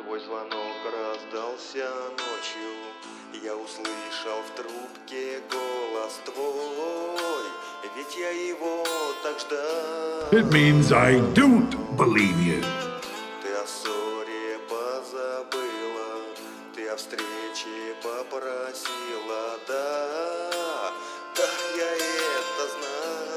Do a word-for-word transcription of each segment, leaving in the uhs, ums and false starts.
Твой звонок раздался ночью, я услышал в трубке голос твой, ведь я его так ждал. It means I don't believe you. Ты о ссоре позабыла, ты о встрече попросила, да, да, я это знал.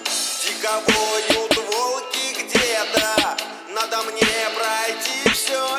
Воют волки где-то, надо мне пройти все.